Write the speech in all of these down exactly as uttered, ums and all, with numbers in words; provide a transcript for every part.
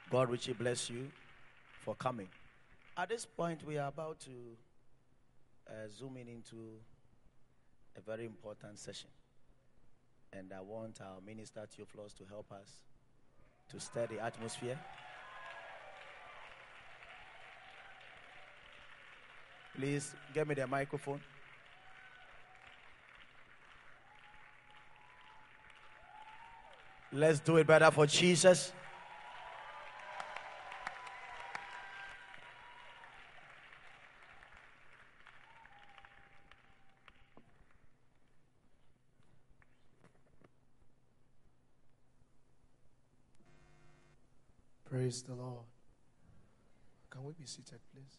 God richly bless you for coming. At this point, we are about to uh, zoom in into a very important session. And I want our minister, Theophilus, to help us to stir the atmosphere. Please, give me the microphone. Let's do it better for Jesus. Praise the Lord. Can we be seated, please?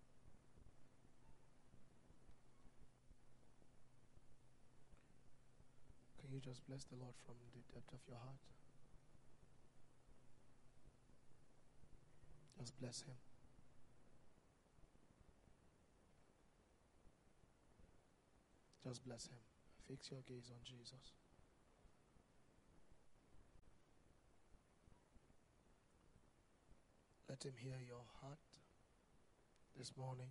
Can you just bless the Lord from the depth of your heart? Just bless Him. Just bless Him. Fix your gaze on Jesus. Let Him hear your heart this morning.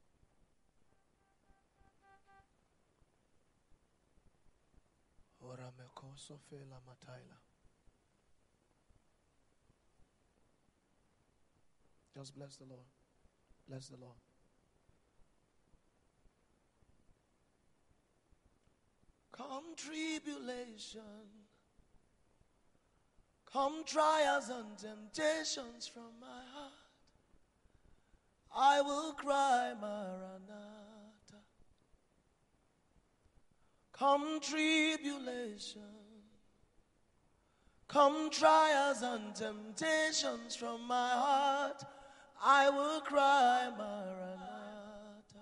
Just bless the Lord. Bless the Lord. Come tribulation, come trials and temptations from my heart, I will cry, Maranatha. Come tribulation, come trials and temptations from my heart, I will cry, Maranatha.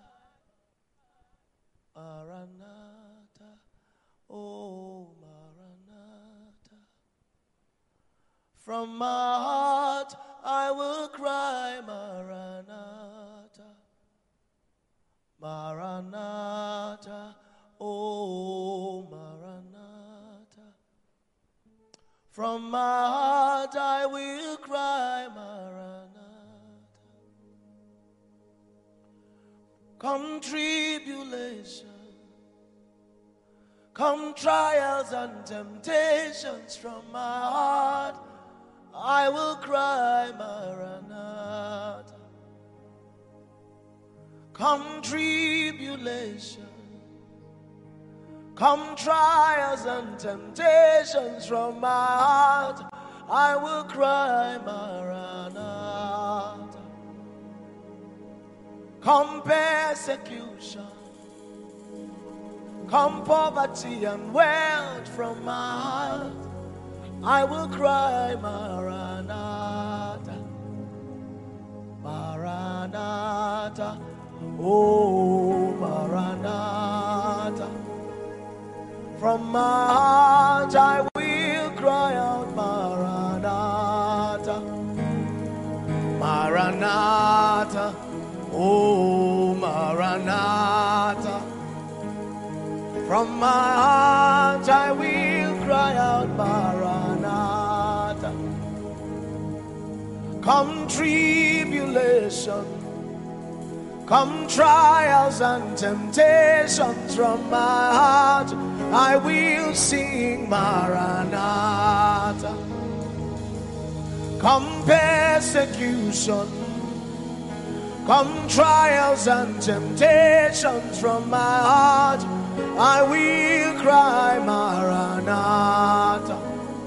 Maranatha, oh Maranatha. From my heart I will cry, Maranatha. Maranatha, oh Maranatha. From my heart I will cry, Maranatha. Come tribulation, come trials and temptations from my heart, I will cry, Maranatha. Come tribulation, come trials and temptations from my heart, I will cry, Maranatha. Come persecution, come poverty and wealth from my heart, I will cry, Maranatha. Maranatha, oh Maranatha. From my heart I will cry out, Maranatha. Maranatha, oh Maranatha. From my heart I will cry out, Maranatha. Come tribulation, come trials and temptations from my heart, I will sing, Maranatha. Come persecution, come trials and temptations from my heart, I will cry, Maranatha.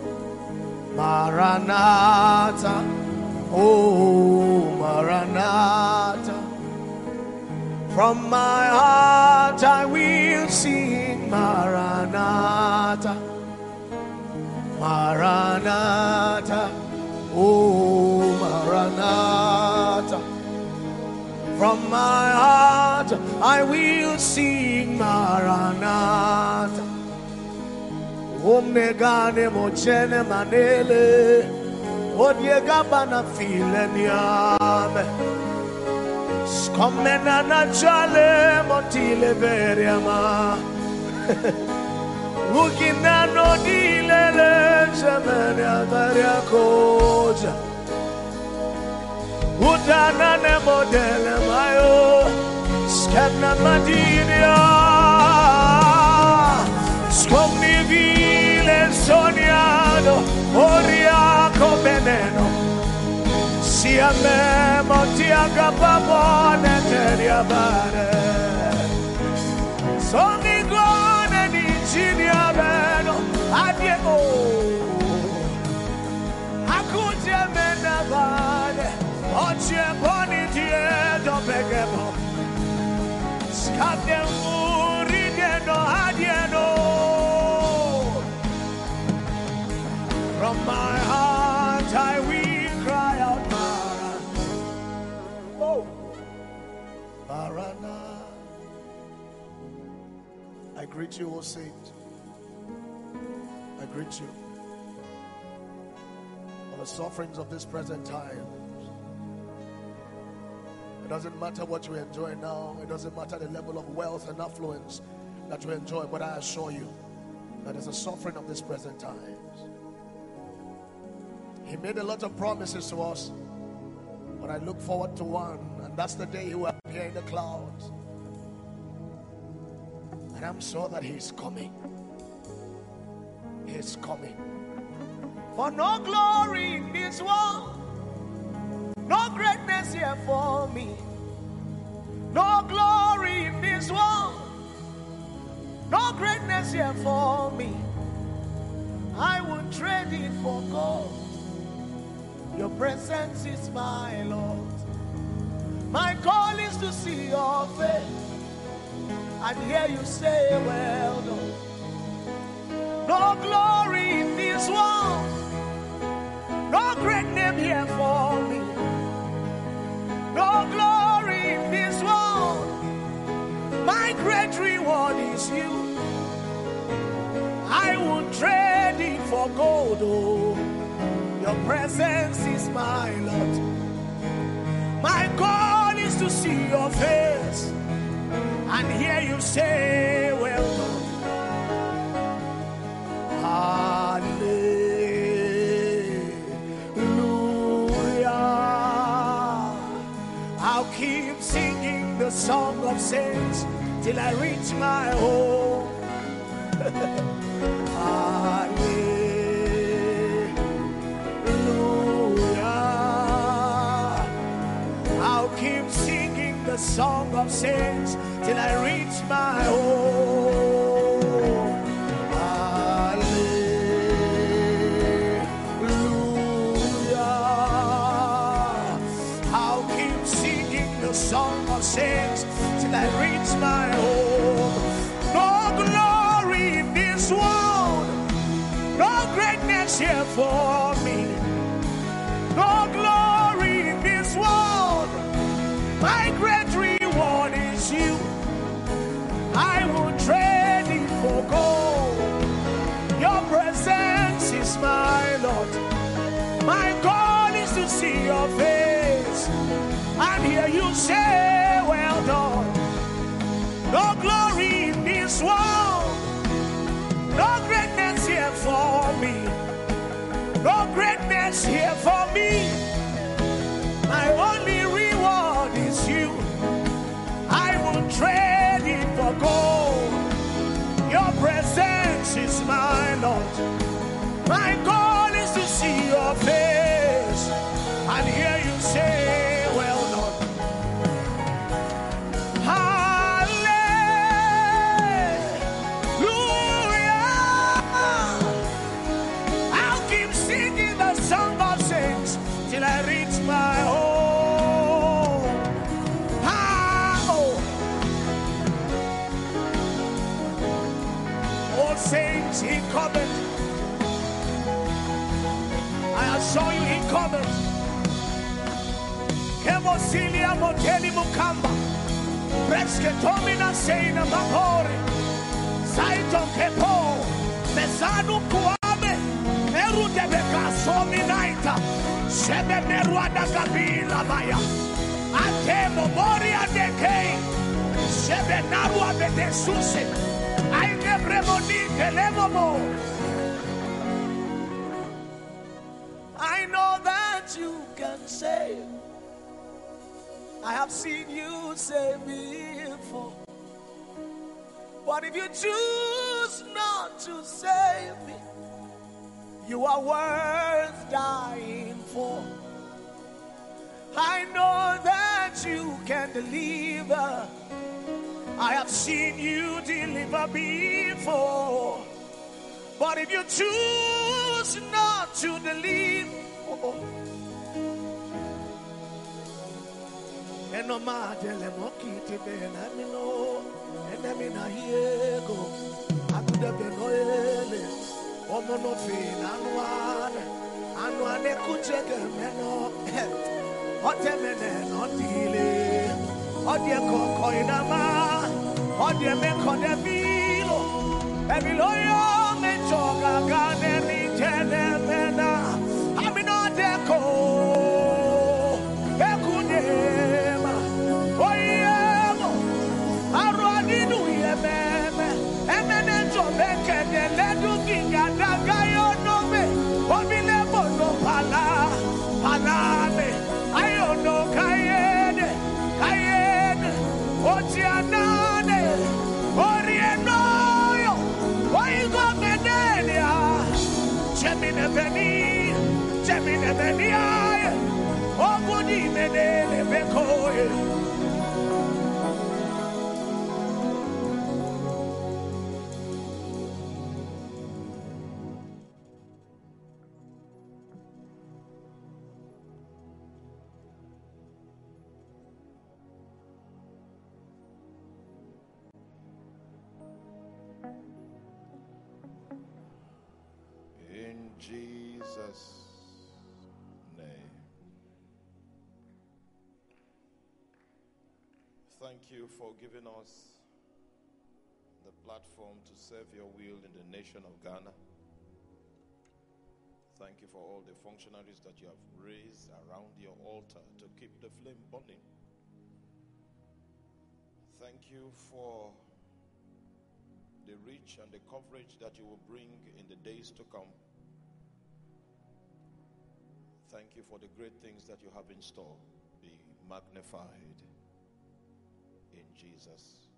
Maranatha, oh Maranatha. From my heart I will sing, Maranatha. Maranatha, oh Maranatha. From my heart I will sing, Maranatha. Omega ne mochene manele, odiega bana fileniame. Skomena na chale motile veriama. Ugina no dilele zemene ataria koja. delemayo skana madinia skomni vile soniano oria coveneno siame motiaga babone teria bare soni gone di cinia beno adiego akuje menavane oche boni die do begebo skade muri de no adieno from my heart I will cry out Mara oh Marana. I greet you, O saint. I greet you for the sufferings of this present time. It doesn't matter what you enjoy now. It doesn't matter the level of wealth and affluence that you enjoy. But I assure you that it's a suffering of this present times. He made a lot of promises to us, but I look forward to one, and that's the day he will appear in the clouds. And I'm sure that he's coming. He's coming. For no glory in this world, no greatness here for me. No glory in this world, no greatness here for me. I would trade it for gold. Your presence is my Lord. My call is to see your face and hear you say, well done. No glory in this world, no great name here for me. No glory in this world, my great reward is you. I would trade it for gold, oh. Your presence is my Lord. My goal is to see your face and hear you say, well done. Hallelujah. I'll keep singing the song of saints till I reach my home. The song of saints till I reach my home. Hallelujah. I'll keep singing the song of saints till I reach my home. No glory in this world, no greatness here for me. No glory in this world, my great reward is you. I will trade it for gold. Your presence is my Lord. My goal is to see your face and hear you say, well done. No glory in this world, no greatness here for me. No greatness here for me. My only reward is you. I will trade it for gold. Your presence is my Lord. My goal is to see your face and hear you say, well done. Hallelujah. I'll keep singing the song of saints till I reach my home. Saints, he cometh. I assure you, he cometh. Kemosilia moteli mukamba. Preske tomina seina mapore. Saito kepo. Mesanu kuame. Meru debeka sominaita. Shebe meruada kabila baya. Atemo moria dekei. Shebe narua bete suse. I never I know that you can save. I I have seen you save me before. But if you choose not to save me, you are worth dying for. I know that you can deliver. I have seen you deliver before. But if you choose not to deliver, oh, and no matter the monkey to be an amino, and I mean, I hear go. I could have been oily, or monofin, and one, and one they could check a meno, hot a man, not delay, or dear cocoinama, or dear make on the vilo, every lawyer may talk, I got any tenemena, I'm not deco. In Jesus' name. Thank you for giving us the platform to serve your will in the nation of Ghana. Thank you for all the functionaries that you have raised around your altar to keep the flame burning. Thank you for the reach and the coverage that you will bring in the days to come. Thank you for the great things that you have in store. Be magnified in Jesus'